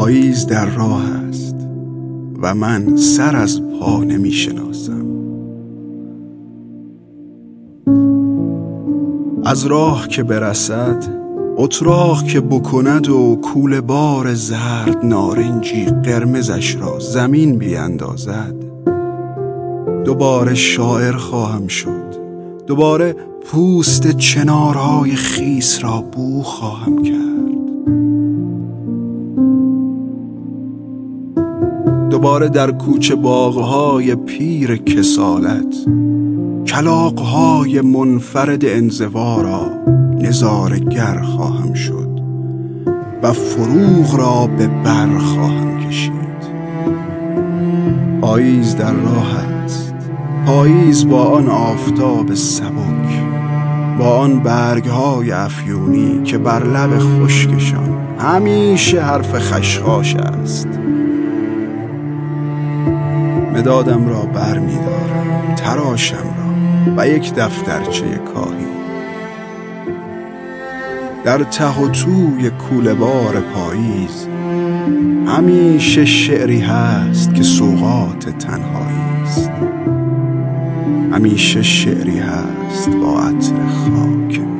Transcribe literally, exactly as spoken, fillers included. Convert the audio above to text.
پاییز در راه است و من سر از پا نمی شناسم. از راه که برسد اتراق که بکند و کوله بار زرد نارنجی قرمزش را زمین بیندازد، دوباره شاعر خواهم شد، دوباره پوست چنارهای خیس را بو خواهم کرد، دوباره در کوچه باغهای پیر کسالت کلاغهای منفرد انزوا را نظاره‌گر خواهم شد و فروغ را به بر خواهم کشید. پاییز در راه است، پاییز با آن آفتاب سبک، با آن برگهای افیونی که بر لب خشکشان همیشه حرف خشخاش است. مدادم را بر می دارم، تراشم را و یک دفترچه کاهی. در ته و توی کوله بار پاییز همیشه شعری هست که سوغات تنهایی است، همیشه شعری هست با عطر خاک